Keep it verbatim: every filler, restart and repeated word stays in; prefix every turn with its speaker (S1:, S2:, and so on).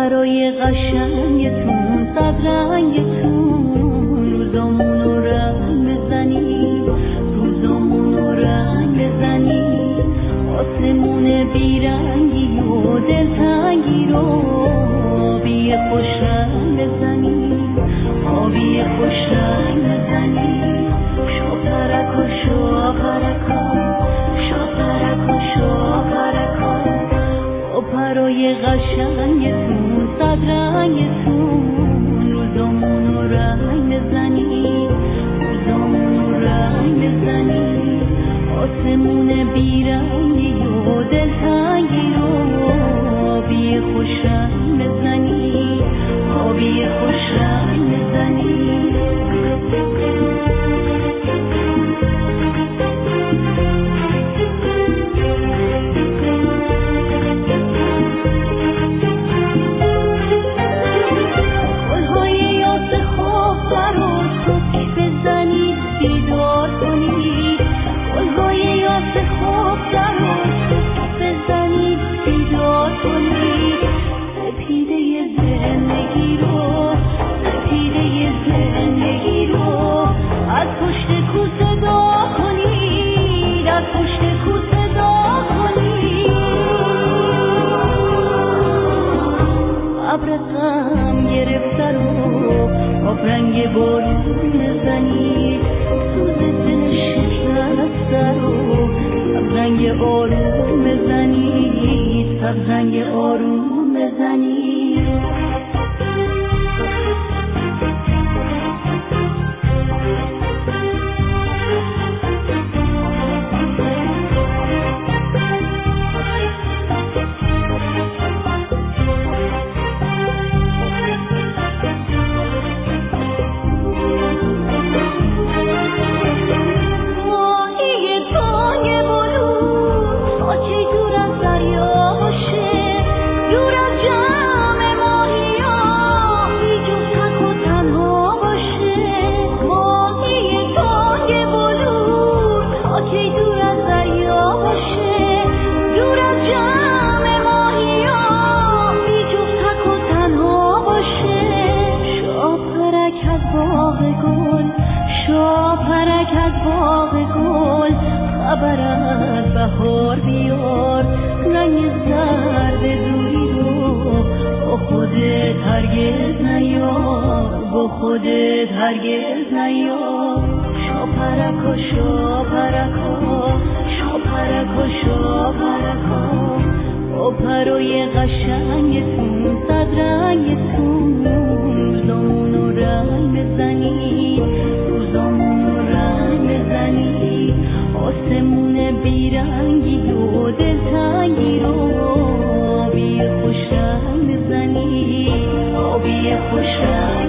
S1: پرای قشنگتون صد رنگتون روزامونو رنگ بزنی روزامونو رنگ بزنی آسمون بیرنگی و دلتنگی رو آبی خوش رنگ بزنی آبی خوش رنگ بزنی شو پرکا شو پرکا شو پرکا شو پرکا و پرای قشنگتون صد رنگتون روزامونو رنگ بزنی روزامونو رنگ بزنی آسمون بیرنگی و دلتنگی رو آبی خوش رنگ بزنی آبی خوش رنگ بزنی ابرقم گرفته رو آب رنگ بارون بزنی سوز دل شکسته رو سبز رنگ آروم بزنی سبز رنگ آروم بزنی بهار بیار رنگ زرد دوری رو با خودت هرگز نیار با خودت هرگز نیار شو پرکا شو پرکا شو پرکا شو پرکا با پرای قشنگتون صد رنگتون روزامونو رنگ بزنی روزامونو رنگ بزنی آسمون بیرنگی و دلتنگی رو آبی خوش رنگ بزنی آبی خوش رنگ